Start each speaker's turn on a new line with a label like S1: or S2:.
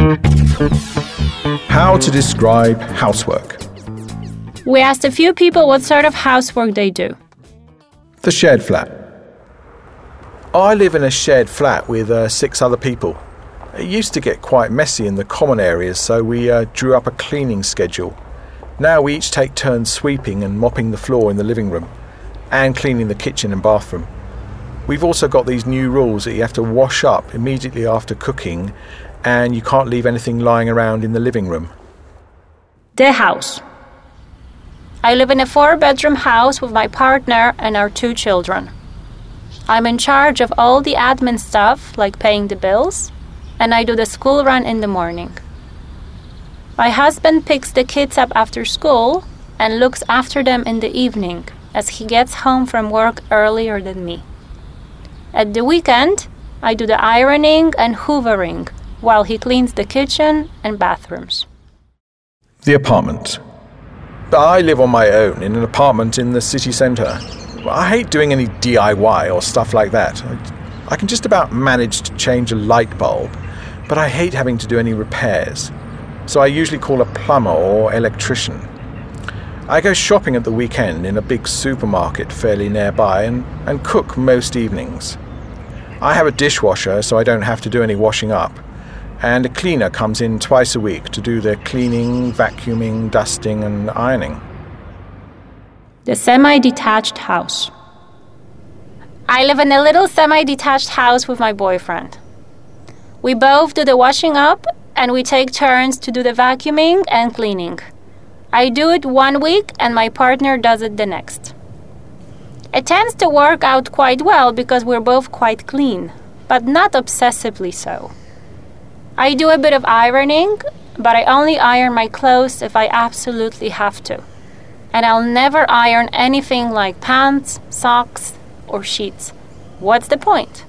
S1: How to describe housework.
S2: We asked a few people what sort of housework they do.
S1: The shared flat. I live in a shared flat with 6 other people. It used to get quite messy in the common areas, so we drew up a cleaning schedule. Now we each take turns sweeping and mopping the floor in the living room and cleaning the kitchen and bathroom. We've also got these new rules that you have to wash up immediately after cooking and you can't leave anything lying around in the living room.
S2: The house. I live in a 4-bedroom house with my partner and our 2 children. I'm in charge of all the admin stuff, like paying the bills, and I do the school run in the morning. My husband picks the kids up after school and looks after them in the evening, as he gets home from work earlier than me. At the weekend, I do the ironing and hoovering while he cleans the kitchen and bathrooms.
S1: The apartment. I live on my own in an apartment in the city centre. I hate doing any DIY or stuff like that. I can just about manage to change a light bulb, but I hate having to do any repairs. So I usually call a plumber or electrician. I go shopping at the weekend in a big supermarket fairly nearby and cook most evenings. I have a dishwasher so I don't have to do any washing up, and a cleaner comes in twice a week to do the cleaning, vacuuming, dusting and ironing.
S2: The semi-detached house. I live in a little semi-detached house with my boyfriend. We both do the washing up and we take turns to do the vacuuming and cleaning. I do it one week and my partner does it the next. It tends to work out quite well because we're both quite clean, but not obsessively so. I do a bit of ironing, but I only iron my clothes if I absolutely have to. And I'll never iron anything like pants, socks, or sheets. What's the point?